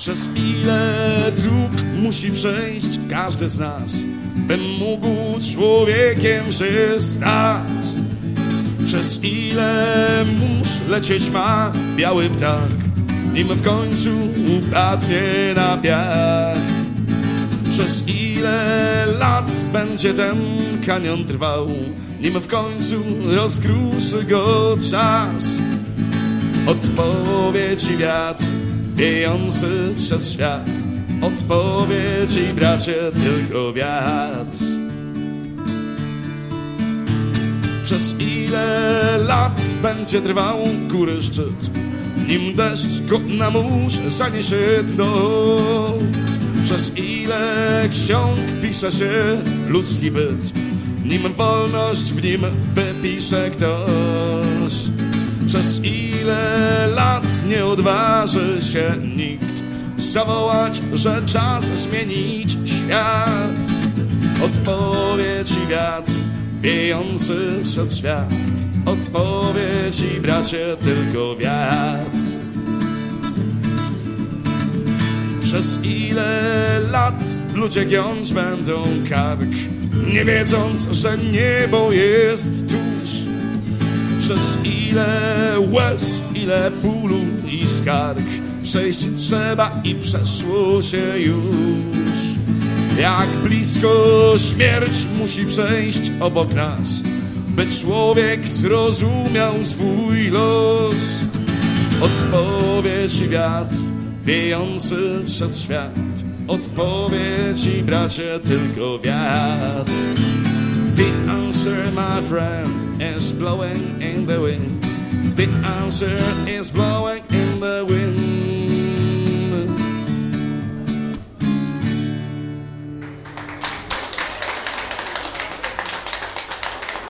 Przez ile dróg musi przejść każdy z nas, by mógł człowiekiem się stać? Przez ile mórz lecieć ma biały ptak, nim w końcu upadnie na piach? Przez ile lat będzie ten kanion trwał, nim w końcu rozkruszy go czas? Odpowiedzi wiatr wiejący przez świat, odpowiedzi, bracie, tylko wiatr. Przez ile lat będzie trwał góry szczyt, nim deszcz go na mórz zaniesie dno? Przez ile ksiąg pisze się ludzki byt, nim wolność w nim wypisze ktoś? Przez ile lat nie odważy się nikt zawołać, że czas zmienić świat? Odpowiedzi wiatr wiejący przez świat, odpowiedzi, bracie, tylko wiatr. Przez ile lat ludzie giąć będą kark, nie wiedząc, że niebo jest tuż? Przez ile łez, ile bólu i skarg przejść trzeba i przeszło się już. Jak blisko śmierć musi przejść obok nas, by człowiek zrozumiał swój los. Odpowiedzi wiatr wiejący przez świat, odpowiedzi, bracie, tylko wiatr. The answer, my friend, is blowing in the wind. The answer is blowing in the wind.